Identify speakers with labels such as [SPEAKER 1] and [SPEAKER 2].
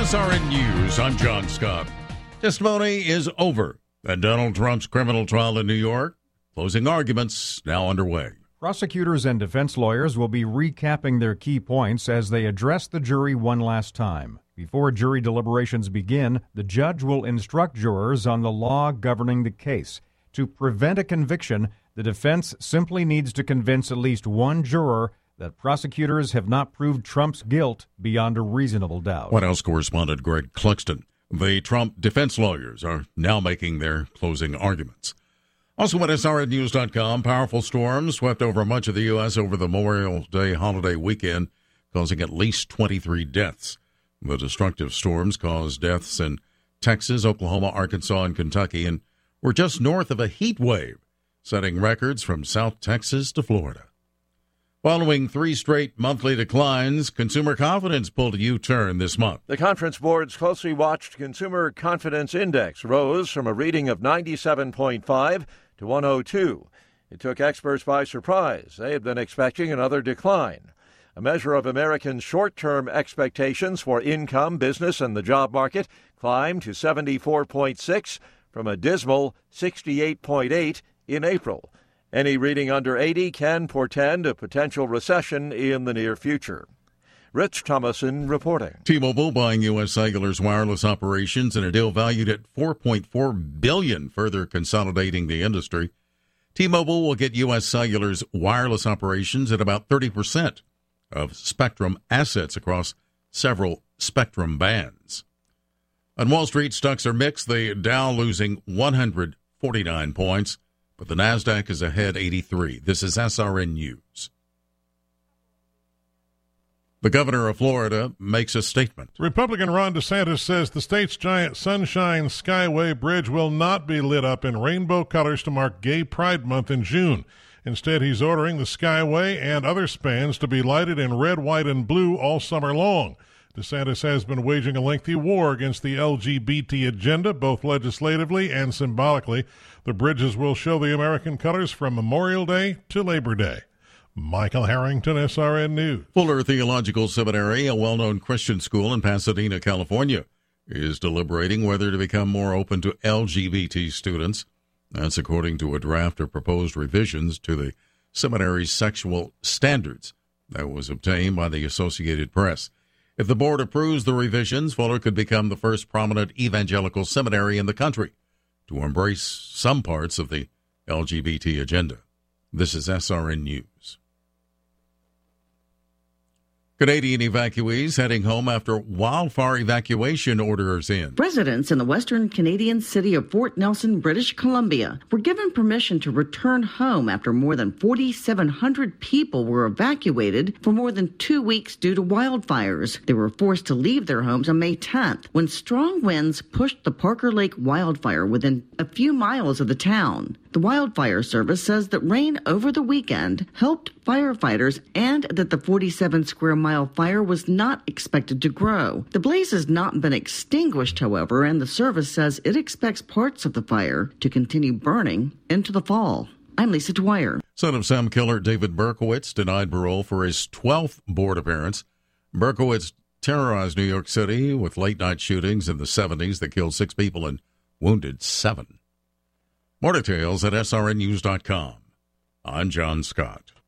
[SPEAKER 1] SRN News, I'm John Scott. Testimony is over at Donald Trump's criminal trial in New York. Closing arguments now underway.
[SPEAKER 2] Prosecutors and defense lawyers will be recapping their key points as they address the jury one last time. Before jury deliberations begin, the judge will instruct jurors on the law governing the case. To prevent a conviction, the defense simply needs to convince at least one juror that prosecutors have not proved Trump's guilt beyond a reasonable doubt.
[SPEAKER 1] White House correspondent Greg Clugston. The Trump defense lawyers are now making their closing arguments. Also at SRNnews.com, powerful storms swept over much of the U.S. over the Memorial Day holiday weekend, causing at least 23 deaths. The destructive storms caused deaths in Texas, Oklahoma, Arkansas, and Kentucky, and were just north of a heat wave, setting records from South Texas to Florida. Following 3 straight monthly declines, consumer confidence pulled a U-turn this month.
[SPEAKER 3] The Conference Board's closely watched Consumer Confidence Index rose from a reading of 97.5 to 102. It took experts by surprise. They had been expecting another decline. A measure of Americans' short-term expectations for income, business, and the job market climbed to 74.6 from a dismal 68.8 in April. Any reading under 80 can portend a potential recession in the near future. Rich Thomason reporting.
[SPEAKER 1] T-Mobile buying U.S. Cellular's wireless operations in a deal valued at $4.4 billion, further consolidating the industry. T-Mobile will get U.S. Cellular's wireless operations at about 30% of Spectrum assets across several Spectrum bands. On Wall Street, stocks are mixed. The Dow losing 149 points. But the NASDAQ is ahead 83. This is SRN News. The governor of Florida makes a statement.
[SPEAKER 4] Republican Ron DeSantis says the state's giant Sunshine Skyway Bridge will not be lit up in rainbow colors to mark Gay Pride Month in June. Instead, he's ordering the Skyway and other spans to be lighted in red, white, and blue all summer long. DeSantis has been waging a lengthy war against the LGBT agenda, both legislatively and symbolically. The bridges will show the American colors from Memorial Day to Labor Day. Michael Harrington, SRN News.
[SPEAKER 1] Fuller Theological Seminary, a well-known Christian school in Pasadena, California, is deliberating whether to become more open to LGBT students. That's according to a draft of proposed revisions to the seminary's sexual standards that was obtained by the Associated Press. If the board approves the revisions, Fuller could become the first prominent evangelical seminary in the country to embrace some parts of the LGBT agenda. This is SRN News. Canadian evacuees heading home after wildfire evacuation orders in.
[SPEAKER 5] Residents in the western Canadian city of Fort Nelson, British Columbia, were given permission to return home after more than 4,700 people were evacuated for more than 2 weeks due to wildfires. They were forced to leave their homes on May 10th when strong winds pushed the Parker Lake wildfire within a few miles of the town. The Wildfire Service says that rain over the weekend helped firefighters and that the 47-square-mile fire was not expected to grow. The blaze has not been extinguished, however, and the service says it expects parts of the fire to continue burning into the fall. I'm Lisa Dwyer.
[SPEAKER 1] Son of Sam killer David Berkowitz denied parole for his 12th board appearance. Berkowitz terrorized New York City with late-night shootings in the 70s that killed 6 people and wounded 7. More details at srnnews.com. I'm John Scott.